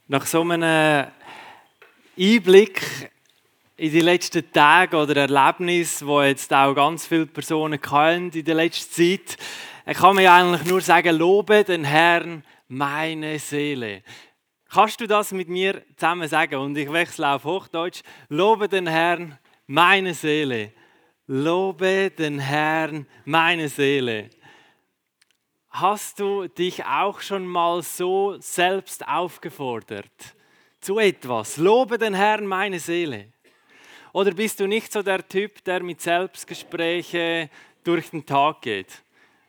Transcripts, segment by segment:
Nach so einem Einblick in die letzten Tage oder Erlebnisse, wo jetzt auch ganz viele Personen hatten in der letzten Zeit, kann man ja eigentlich nur sagen, lobe den Herrn, meine Seele. Kannst du das mit mir zusammen sagen? Und ich wechsle auf Hochdeutsch. Lobe den Herrn, meine Seele. Lobe den Herrn, meine Seele. Hast du dich auch schon mal so selbst aufgefordert zu etwas? Lobe den Herrn, meine Seele. Oder bist du nicht so der Typ, der mit Selbstgespräche durch den Tag geht?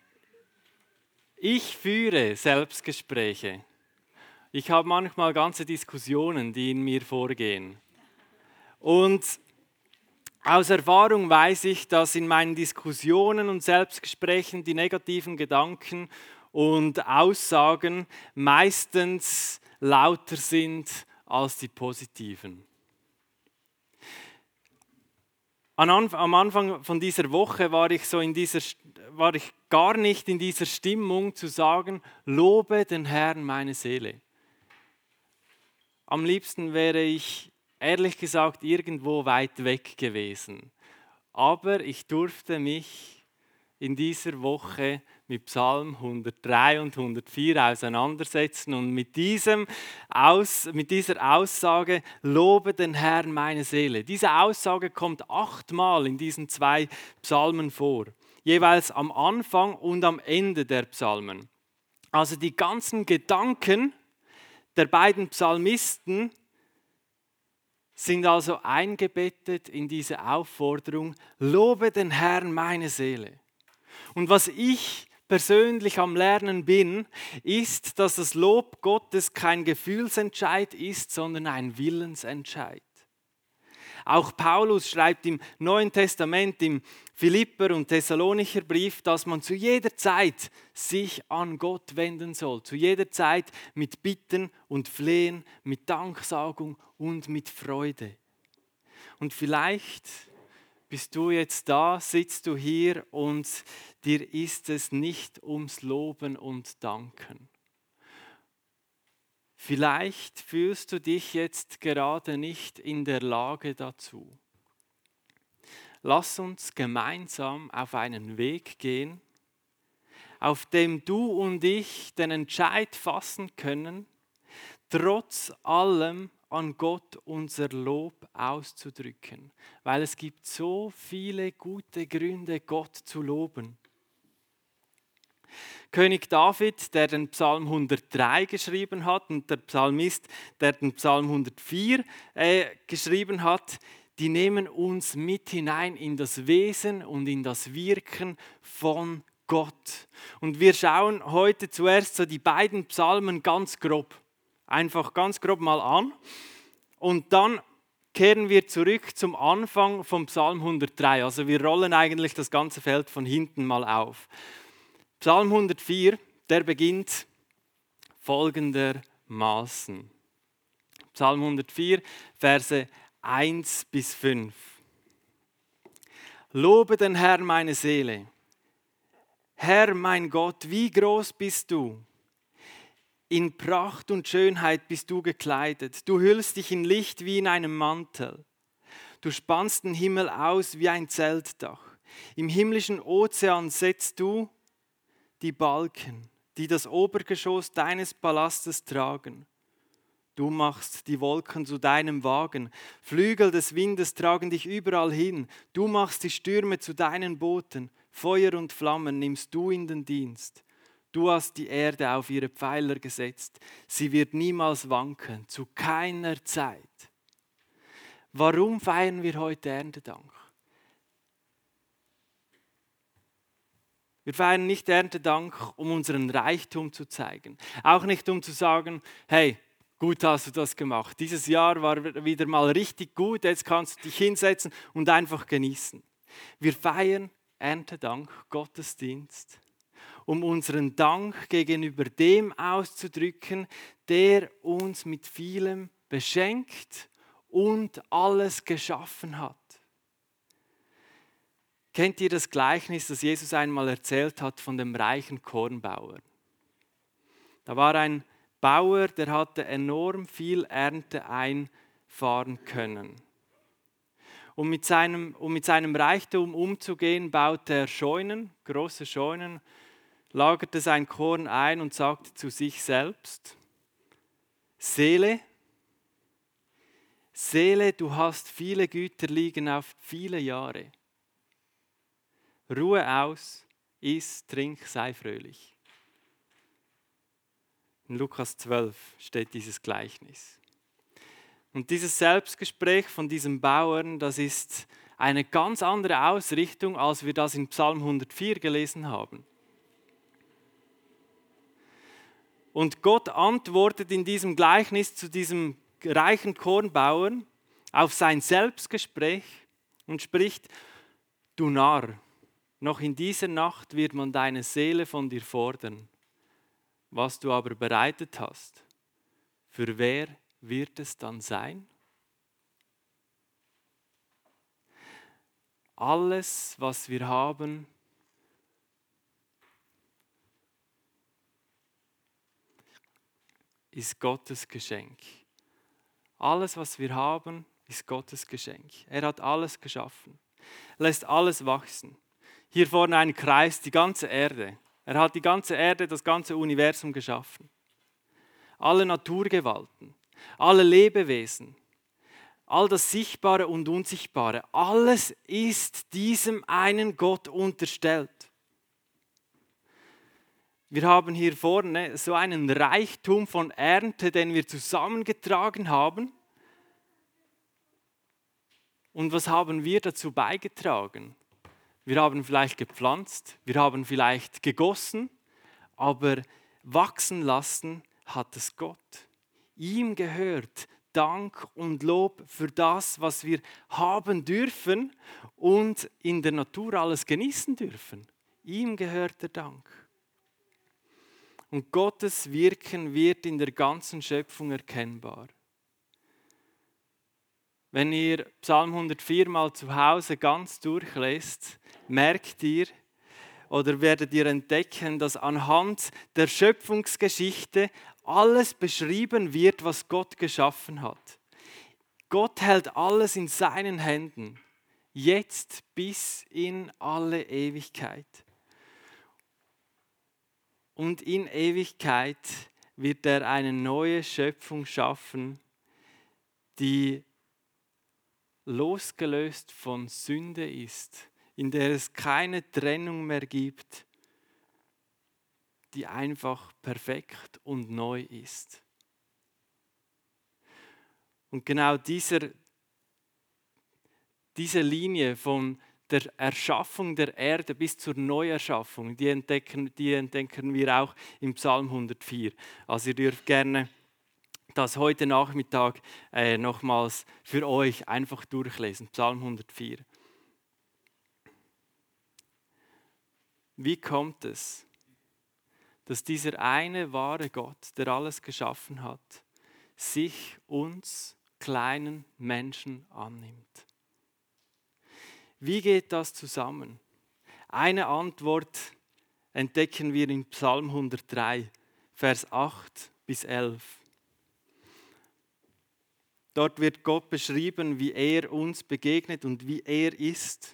Ich führe Selbstgespräche. Ich habe manchmal ganze Diskussionen, die in mir vorgehen. Und aus Erfahrung weiß ich, dass in meinen Diskussionen und Selbstgesprächen die negativen Gedanken und Aussagen meistens lauter sind als die positiven. Am Anfang von dieser Woche war ich gar nicht in dieser Stimmung zu sagen, lobe den Herrn meine Seele. Am liebsten wäre ich, ehrlich gesagt, irgendwo weit weg gewesen. Aber ich durfte mich in dieser Woche mit Psalm 103 und 104 auseinandersetzen und mit dieser Aussage, lobe den Herrn meine Seele. Diese Aussage kommt 8-mal in diesen 2 Psalmen vor, jeweils am Anfang und am Ende der Psalmen. Also die ganzen Gedanken der beiden Psalmisten sind also eingebettet in diese Aufforderung, lobe den Herrn meine Seele. Und was ich persönlich am Lernen bin, ist, dass das Lob Gottes kein Gefühlsentscheid ist, sondern ein Willensentscheid. Auch Paulus schreibt im Neuen Testament, im Philipper- und Thessalonicher Brief, dass man zu jeder Zeit sich an Gott wenden soll. Zu jeder Zeit mit Bitten und Flehen, mit Danksagung und mit Freude. Und vielleicht bist du jetzt da, sitzt du hier und dir ist es nicht ums Loben und Danken. Vielleicht fühlst du dich jetzt gerade nicht in der Lage dazu. Lass uns gemeinsam auf einen Weg gehen, auf dem du und ich den Entscheid fassen können, trotz allem an Gott unser Lob auszudrücken. Weil es gibt so viele gute Gründe, Gott zu loben. König David, der den Psalm 103 geschrieben hat, und der Psalmist, der den Psalm 104 geschrieben hat, die nehmen uns mit hinein in das Wesen und in das Wirken von Gott. Und wir schauen heute zuerst so die beiden Psalmen ganz grob, einfach ganz grob mal an. Und dann kehren wir zurück zum Anfang vom Psalm 103. Also wir rollen eigentlich das ganze Feld von hinten mal auf. Psalm 104, der beginnt folgendermaßen. Psalm 104, Verse 1 bis 5. Lobe den Herrn meine Seele. Herr mein Gott, wie groß bist du? In Pracht und Schönheit bist du gekleidet. Du hüllst dich in Licht wie in einem Mantel. Du spannst den Himmel aus wie ein Zeltdach. Im himmlischen Ozean setzt du die Balken, die das Obergeschoss deines Palastes tragen. Du machst die Wolken zu deinem Wagen. Flügel des Windes tragen dich überall hin. Du machst die Stürme zu deinen Booten. Feuer und Flammen nimmst du in den Dienst. Du hast die Erde auf ihre Pfeiler gesetzt. Sie wird niemals wanken, zu keiner Zeit. Warum feiern wir heute Erntedank? Wir feiern nicht Erntedank, um unseren Reichtum zu zeigen. Auch nicht, um zu sagen, hey, gut hast du das gemacht. Dieses Jahr war wieder mal richtig gut, jetzt kannst du dich hinsetzen und einfach genießen. Wir feiern Erntedank, Gottesdienst, um unseren Dank gegenüber dem auszudrücken, der uns mit vielem beschenkt und alles geschaffen hat. Kennt ihr das Gleichnis, das Jesus einmal erzählt hat von dem reichen Kornbauer? Da war ein Bauer, der hatte enorm viel Ernte einfahren können. Um mit seinem Reichtum umzugehen, baute er Scheunen, große Scheunen, lagerte sein Korn ein und sagte zu sich selbst: Seele, Seele, du hast viele Güter liegen auf viele Jahre. Ruhe aus, iss, trink, sei fröhlich. In Lukas 12 steht dieses Gleichnis. Und dieses Selbstgespräch von diesem Bauern, das ist eine ganz andere Ausrichtung, als wir das in Psalm 104 gelesen haben. Und Gott antwortet in diesem Gleichnis zu diesem reichen Kornbauern auf sein Selbstgespräch und spricht: Du Narr, noch in dieser Nacht wird man deine Seele von dir fordern. Was du aber bereitet hast, für wer wird es dann sein? Alles, was wir haben, ist Gottes Geschenk. Alles, was wir haben, ist Gottes Geschenk. Er hat alles geschaffen, lässt alles wachsen. Hier vorne ein Kreis, die ganze Erde. Er hat die ganze Erde, das ganze Universum geschaffen. Alle Naturgewalten, alle Lebewesen, all das Sichtbare und Unsichtbare, alles ist diesem einen Gott unterstellt. Wir haben hier vorne so einen Reichtum von Ernte, den wir zusammengetragen haben. Und was haben wir dazu beigetragen? Wir haben vielleicht gepflanzt, wir haben vielleicht gegossen, aber wachsen lassen hat es Gott. Ihm gehört Dank und Lob für das, was wir haben dürfen und in der Natur alles genießen dürfen. Ihm gehört der Dank. Und Gottes Wirken wird in der ganzen Schöpfung erkennbar. Wenn ihr Psalm 104 mal zu Hause ganz durchlest, merkt ihr oder werdet ihr entdecken, dass anhand der Schöpfungsgeschichte alles beschrieben wird, was Gott geschaffen hat. Gott hält alles in seinen Händen, jetzt bis in alle Ewigkeit. Und in Ewigkeit wird er eine neue Schöpfung schaffen, die losgelöst von Sünde ist, in der es keine Trennung mehr gibt, die einfach perfekt und neu ist. Und genau diese Linie von der Erschaffung der Erde bis zur Neuerschaffung, die entdecken wir auch im Psalm 104. Also ihr dürft gerne das heute Nachmittag nochmals für euch einfach durchlesen, Psalm 104. Wie kommt es, dass dieser eine wahre Gott, der alles geschaffen hat, sich uns kleinen Menschen annimmt? Wie geht das zusammen? Eine Antwort entdecken wir in Psalm 103, Vers 8 bis 11. Dort wird Gott beschrieben, wie er uns begegnet und wie er ist.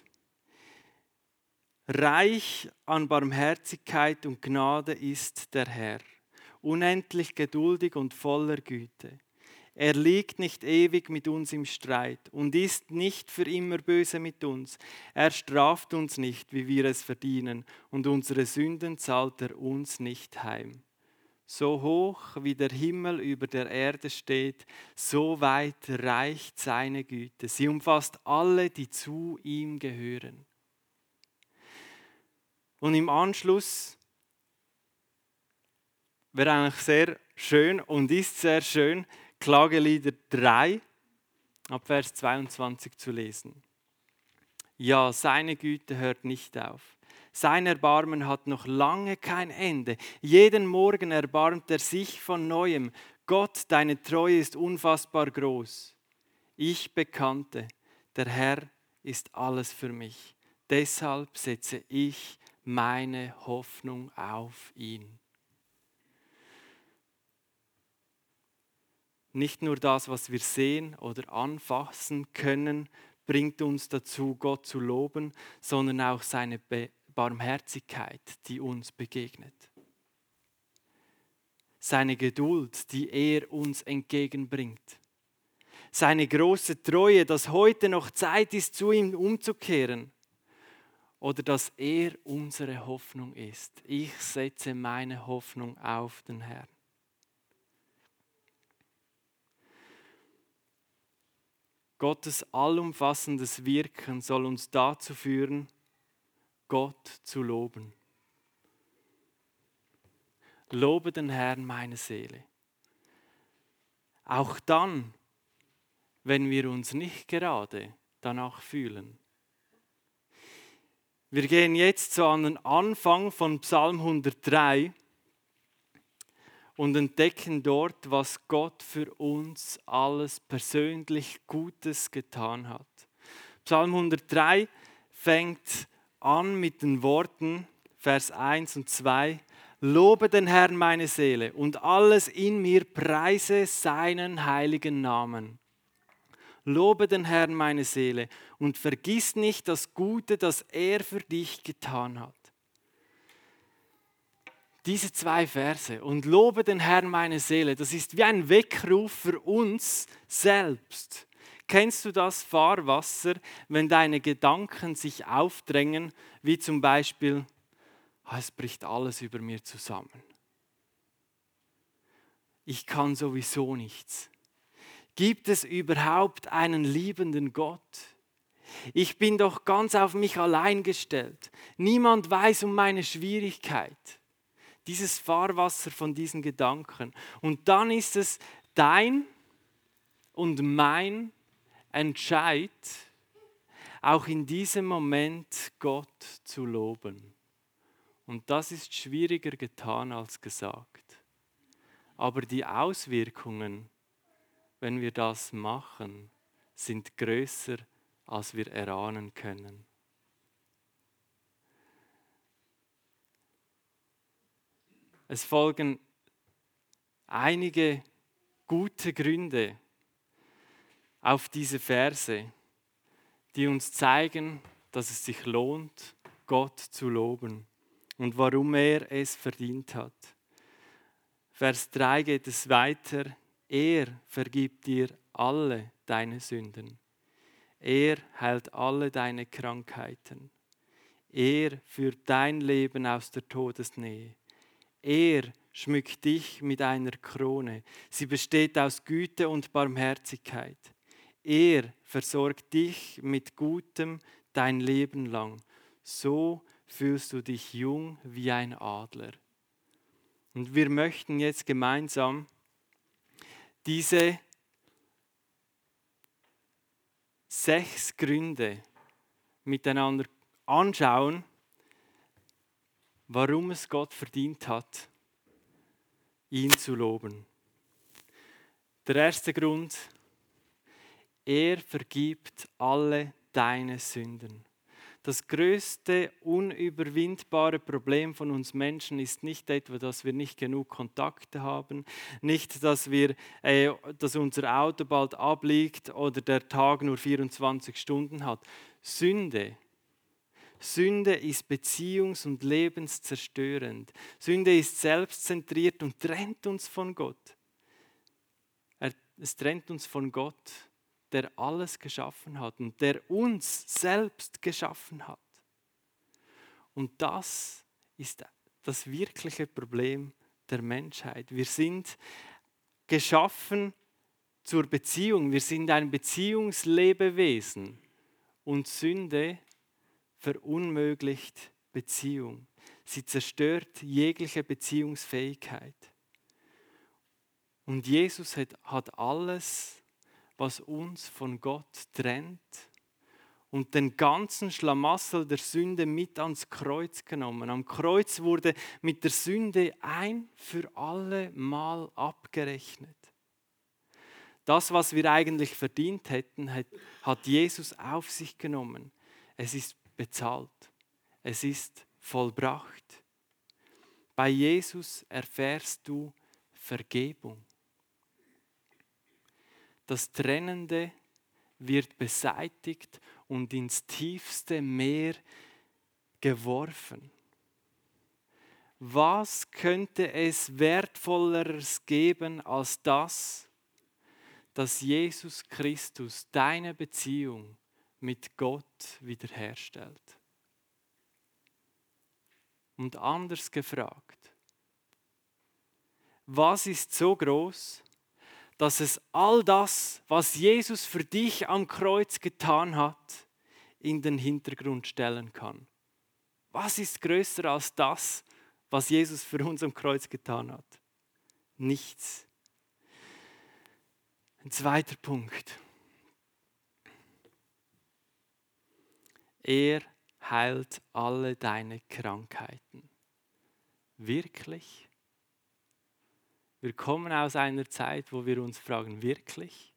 Reich an Barmherzigkeit und Gnade ist der Herr, unendlich geduldig und voller Güte. Er liegt nicht ewig mit uns im Streit und ist nicht für immer böse mit uns. Er straft uns nicht, wie wir es verdienen, und unsere Sünden zahlt er uns nicht heim. So hoch wie der Himmel über der Erde steht, so weit reicht seine Güte. Sie umfasst alle, die zu ihm gehören. Und im Anschluss wäre eigentlich sehr schön und ist sehr schön, Klagelieder 3, ab Vers 22 zu lesen. Ja, seine Güte hört nicht auf. Sein Erbarmen hat noch lange kein Ende. Jeden Morgen erbarmt er sich von Neuem. Gott, deine Treue ist unfassbar groß. Ich bekannte, der Herr ist alles für mich. Deshalb setze ich meine Hoffnung auf ihn. Nicht nur das, was wir sehen oder anfassen können, bringt uns dazu, Gott zu loben, sondern auch seine Barmherzigkeit, die uns begegnet. Seine Geduld, die er uns entgegenbringt. Seine große Treue, dass heute noch Zeit ist, zu ihm umzukehren. Oder dass er unsere Hoffnung ist. Ich setze meine Hoffnung auf den Herrn. Gottes allumfassendes Wirken soll uns dazu führen, Gott zu loben. Lobe den Herrn, meine Seele. Auch dann, wenn wir uns nicht gerade danach fühlen. Wir gehen jetzt so an den Anfang von Psalm 103 und entdecken dort, was Gott für uns alles persönlich Gutes getan hat. Psalm 103 fängt an mit den Worten, Vers 1 und 2, Lobe den Herrn meine Seele und alles in mir preise seinen heiligen Namen. Lobe den Herrn meine Seele und vergiss nicht das Gute, das er für dich getan hat. Diese 2 Verse und lobe den Herrn meine Seele, das ist wie ein Weckruf für uns selbst. Kennst du das Fahrwasser, wenn deine Gedanken sich aufdrängen, wie zum Beispiel, es bricht alles über mir zusammen. Ich kann sowieso nichts. Gibt es überhaupt einen liebenden Gott? Ich bin doch ganz auf mich allein gestellt. Niemand weiß um meine Schwierigkeit. Dieses Fahrwasser von diesen Gedanken. Und dann ist es dein und mein Entscheid, auch in diesem Moment Gott zu loben. Und das ist schwieriger getan als gesagt. Aber die Auswirkungen, wenn wir das machen, sind größer, als wir erahnen können. Es folgen einige gute Gründe auf diese Verse, die uns zeigen, dass es sich lohnt, Gott zu loben und warum er es verdient hat. Vers 3 geht es weiter. Er vergibt dir alle deine Sünden. Er heilt alle deine Krankheiten. Er führt dein Leben aus der Todesnähe. Er schmückt dich mit einer Krone. Sie besteht aus Güte und Barmherzigkeit. Er versorgt dich mit Gutem dein Leben lang. So fühlst du dich jung wie ein Adler. Und wir möchten jetzt gemeinsam diese 6 Gründe miteinander anschauen, warum es Gott verdient hat, ihn zu loben. Der erste Grund, er vergibt alle deine Sünden. Das größte unüberwindbare Problem von uns Menschen ist nicht etwa, dass wir nicht genug Kontakte haben, nicht, dass unser Auto bald abliegt oder der Tag nur 24 Stunden hat. Sünde ist beziehungs- und lebenszerstörend. Sünde ist selbstzentriert und trennt uns von Gott. Es trennt uns von Gott, der alles geschaffen hat und der uns selbst geschaffen hat. Und das ist das wirkliche Problem der Menschheit. Wir sind geschaffen zur Beziehung. Wir sind ein Beziehungslebewesen. Und Sünde verunmöglicht Beziehung. Sie zerstört jegliche Beziehungsfähigkeit. Und Jesus hat alles, was uns von Gott trennt, und den ganzen Schlamassel der Sünde mit ans Kreuz genommen. Am Kreuz wurde mit der Sünde ein für alle Mal abgerechnet. Das, was wir eigentlich verdient hätten, hat Jesus auf sich genommen. Es ist bezahlt. Es ist vollbracht. Bei Jesus erfährst du Vergebung. Das Trennende wird beseitigt und ins tiefste Meer geworfen. Was könnte es Wertvolleres geben als das, dass Jesus Christus deine Beziehung mit Gott wiederherstellt? Und anders gefragt, was ist so groß, dass es all das, was Jesus für dich am Kreuz getan hat, in den Hintergrund stellen kann? Was ist größer als das, was Jesus für uns am Kreuz getan hat? Nichts. Ein zweiter Punkt. Er heilt alle deine Krankheiten. Wirklich? Wir kommen aus einer Zeit, wo wir uns fragen, wirklich?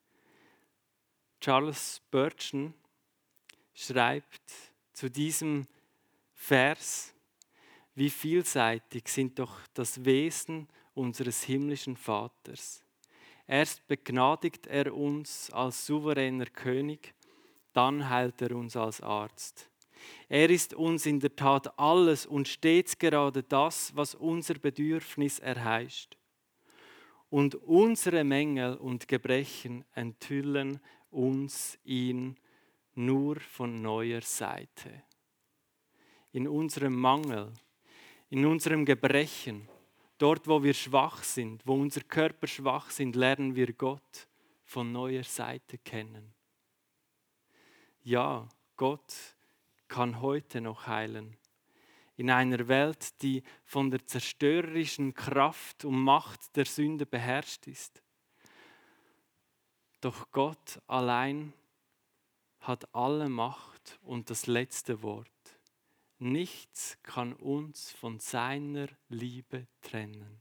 Charles Spurgeon schreibt zu diesem Vers: Wie vielseitig sind doch das Wesen unseres himmlischen Vaters. Erst begnadigt er uns als souveräner König, dann heilt er uns als Arzt. Er ist uns in der Tat alles und stets gerade das, was unser Bedürfnis erheischt. Und unsere Mängel und Gebrechen enthüllen uns ihn nur von neuer Seite. In unserem Mangel, in unserem Gebrechen, dort wo wir schwach sind, wo unser Körper schwach sind, lernen wir Gott von neuer Seite kennen. Ja, Gott kann heute noch heilen. In einer Welt, die von der zerstörerischen Kraft und Macht der Sünde beherrscht ist. Doch Gott allein hat alle Macht und das letzte Wort. Nichts kann uns von seiner Liebe trennen.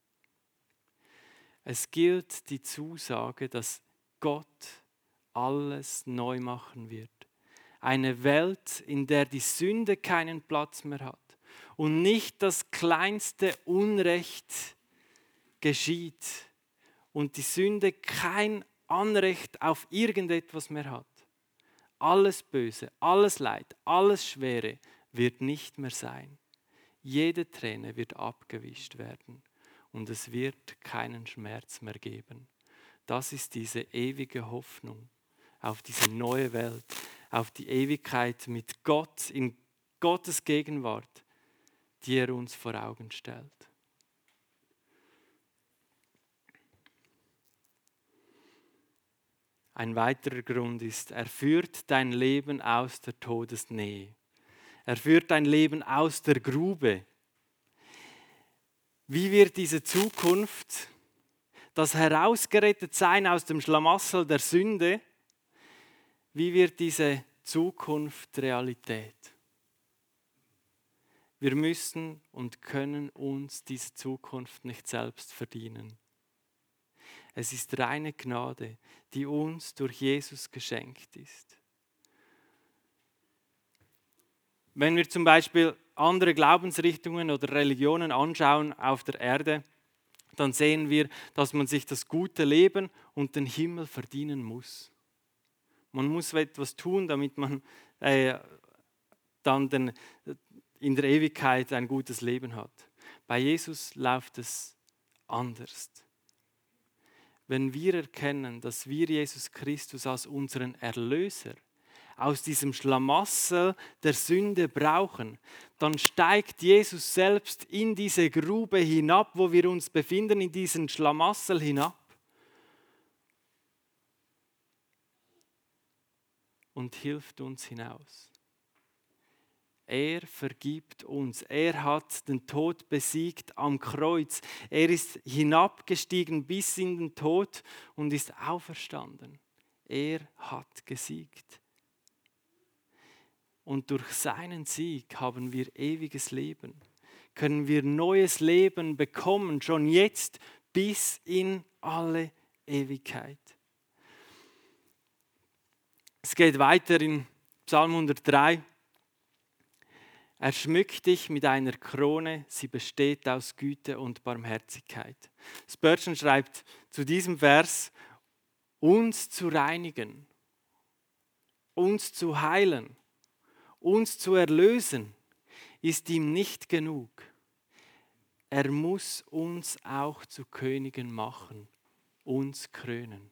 Es gilt die Zusage, dass Gott alles neu machen wird. Eine Welt, in der die Sünde keinen Platz mehr hat und nicht das kleinste Unrecht geschieht und die Sünde kein Anrecht auf irgendetwas mehr hat. Alles Böse, alles Leid, alles Schwere wird nicht mehr sein. Jede Träne wird abgewischt werden und es wird keinen Schmerz mehr geben. Das ist diese ewige Hoffnung auf diese neue Welt, auf die Ewigkeit mit Gott, in Gottes Gegenwart, die er uns vor Augen stellt. Ein weiterer Grund ist, er führt dein Leben aus der Todesnähe. Er führt dein Leben aus der Grube. Wie wird diese Zukunft, das Herausgerettetsein aus dem Schlamassel der Sünde, wie wird diese Zukunft Realität? Wir müssen und können uns diese Zukunft nicht selbst verdienen. Es ist reine Gnade, die uns durch Jesus geschenkt ist. Wenn wir zum Beispiel andere Glaubensrichtungen oder Religionen anschauen auf der Erde, dann sehen wir, dass man sich das gute Leben und den Himmel verdienen muss. Man muss etwas tun, damit man dann in der Ewigkeit ein gutes Leben hat. Bei Jesus läuft es anders. Wenn wir erkennen, dass wir Jesus Christus als unseren Erlöser aus diesem Schlamassel der Sünde brauchen, dann steigt Jesus selbst in diese Grube hinab, wo wir uns befinden, in diesen Schlamassel hinab. Und hilft uns hinaus. Er vergibt uns. Er hat den Tod besiegt am Kreuz. Er ist hinabgestiegen bis in den Tod und ist auferstanden. Er hat gesiegt. Und durch seinen Sieg haben wir ewiges Leben. Können wir neues Leben bekommen, schon jetzt bis in alle Ewigkeit. Es geht weiter in Psalm 103. Er schmückt dich mit einer Krone, sie besteht aus Güte und Barmherzigkeit. Spurgeon schreibt zu diesem Vers: uns zu reinigen, uns zu heilen, uns zu erlösen, ist ihm nicht genug. Er muss uns auch zu Königen machen, uns krönen.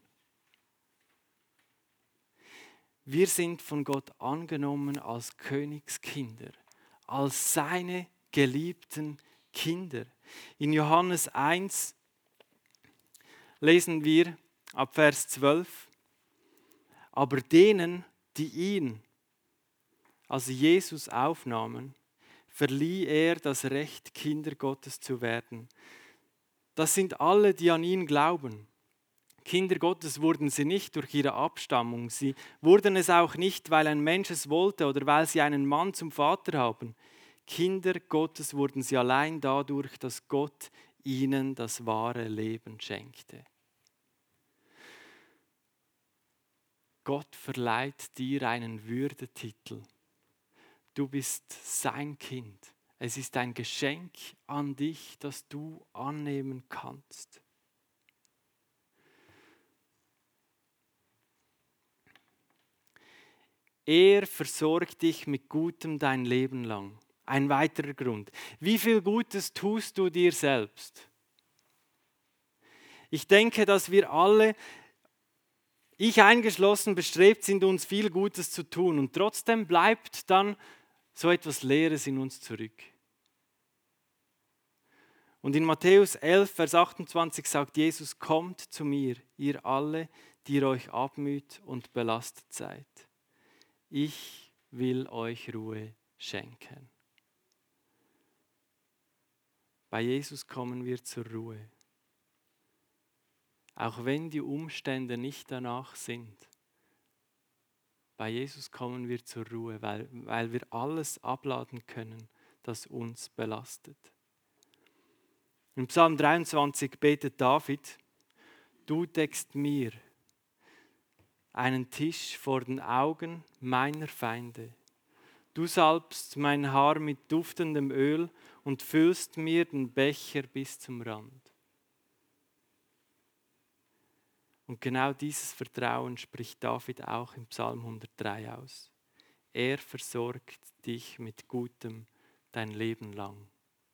Wir sind von Gott angenommen als Königskinder, als seine geliebten Kinder. In Johannes 1 lesen wir ab Vers 12, aber denen, die ihn, also Jesus, aufnahmen, verlieh er das Recht, Kinder Gottes zu werden. Das sind alle, die an ihn glauben. Kinder Gottes wurden sie nicht durch ihre Abstammung. Sie wurden es auch nicht, weil ein Mensch es wollte oder weil sie einen Mann zum Vater haben. Kinder Gottes wurden sie allein dadurch, dass Gott ihnen das wahre Leben schenkte. Gott verleiht dir einen Würdetitel. Du bist sein Kind. Es ist ein Geschenk an dich, das du annehmen kannst. Er versorgt dich mit Gutem dein Leben lang. Ein weiterer Grund. Wie viel Gutes tust du dir selbst? Ich denke, dass wir alle, ich eingeschlossen, bestrebt sind, uns viel Gutes zu tun. Und trotzdem bleibt dann so etwas Leeres in uns zurück. Und in Matthäus 11, Vers 28 sagt Jesus, kommt zu mir, ihr alle, die ihr euch abmüht und belastet seid. Ich will euch Ruhe schenken. Bei Jesus kommen wir zur Ruhe. Auch wenn die Umstände nicht danach sind. Bei Jesus kommen wir zur Ruhe, weil wir alles abladen können, das uns belastet. Im Psalm 23 betet David, du deckst mir einen Tisch vor den Augen meiner Feinde. Du salbst mein Haar mit duftendem Öl und füllst mir den Becher bis zum Rand. Und genau dieses Vertrauen spricht David auch im Psalm 103 aus. Er versorgt dich mit Gutem dein Leben lang.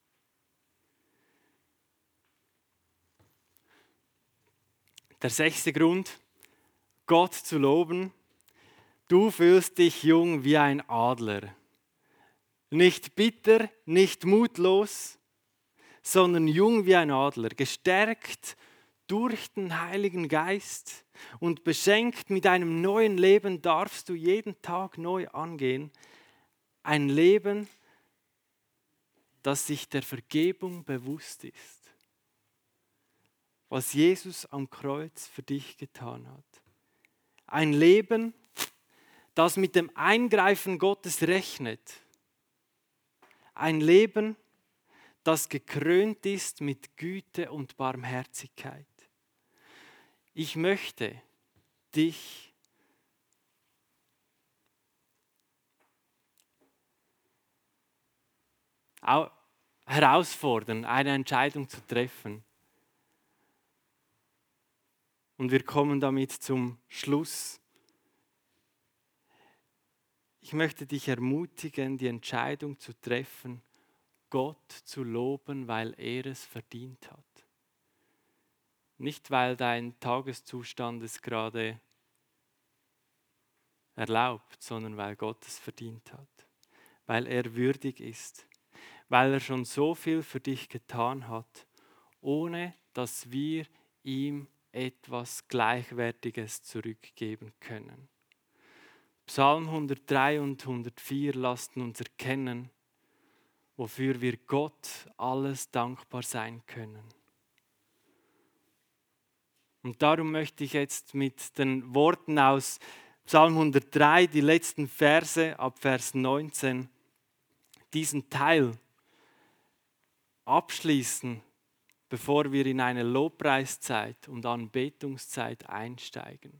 Der 6. Grund, Gott zu loben. Du fühlst dich jung wie ein Adler. Nicht bitter, nicht mutlos, sondern jung wie ein Adler, gestärkt durch den Heiligen Geist und beschenkt mit einem neuen Leben darfst du jeden Tag neu angehen. Ein Leben, das sich der Vergebung bewusst ist. Was Jesus am Kreuz für dich getan hat. Ein Leben, das mit dem Eingreifen Gottes rechnet. Ein Leben, das gekrönt ist mit Güte und Barmherzigkeit. Ich möchte dich herausfordern, eine Entscheidung zu treffen. Und wir kommen damit zum Schluss. Ich möchte dich ermutigen, die Entscheidung zu treffen, Gott zu loben, weil er es verdient hat. Nicht, weil dein Tageszustand es gerade erlaubt, sondern weil Gott es verdient hat. Weil er würdig ist. Weil er schon so viel für dich getan hat, ohne dass wir ihm etwas Gleichwertiges zurückgeben können. Psalm 103 und 104 lassen uns erkennen, wofür wir Gott alles dankbar sein können. Und darum möchte ich jetzt mit den Worten aus Psalm 103, die letzten Verse ab Vers 19, diesen Teil abschließen, bevor wir in eine Lobpreiszeit und Anbetungszeit einsteigen.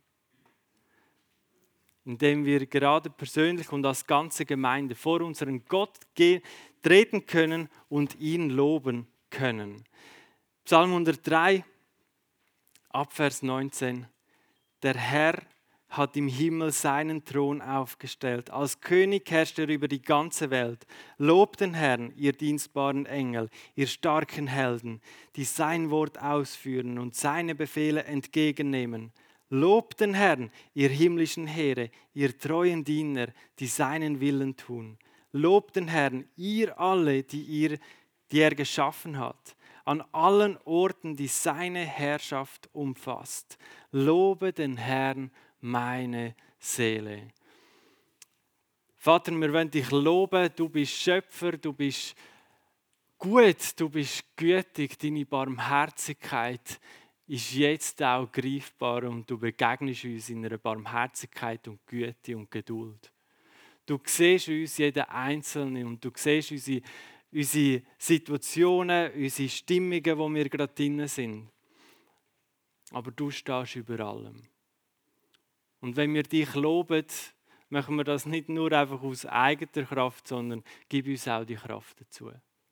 Indem wir gerade persönlich und als ganze Gemeinde vor unseren Gott treten können und ihn loben können. Psalm 103, ab Vers 19. Der Herr hat im Himmel seinen Thron aufgestellt. Als König herrscht er über die ganze Welt. Lobt den Herrn, ihr dienstbaren Engel, ihr starken Helden, die sein Wort ausführen und seine Befehle entgegennehmen. Lobt den Herrn, ihr himmlischen Heere, ihr treuen Diener, die seinen Willen tun. Lobt den Herrn, ihr alle, die er geschaffen hat, an allen Orten, die seine Herrschaft umfasst. Lobe den Herrn, meine Seele. Vater, wir wollen dich loben, du bist Schöpfer, du bist gut, du bist gütig, deine Barmherzigkeit ist jetzt auch greifbar und du begegnest uns in einer Barmherzigkeit und Güte und Geduld. Du siehst uns, jeden Einzelnen, und du siehst unsere Situationen, unsere Stimmungen, wo wir gerade drin sind. Aber du stehst über allem. Und wenn wir dich loben, machen wir das nicht nur einfach aus eigener Kraft, sondern gib uns auch die Kraft dazu.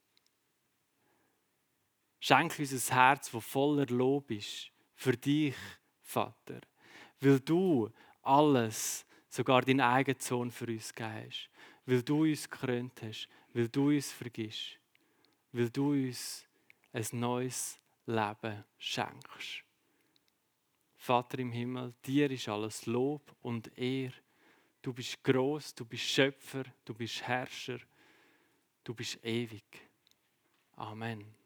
Schenk uns ein Herz, das voller Lob ist für dich, Vater. Weil du alles, sogar deinen eigenen Sohn für uns gegeben hast. Weil du uns gekrönt hast. Weil du uns vergisst. Weil du uns ein neues Leben schenkst. Vater im Himmel, dir ist alles Lob und Ehre. Du bist gross, du bist Schöpfer, du bist Herrscher, du bist ewig. Amen.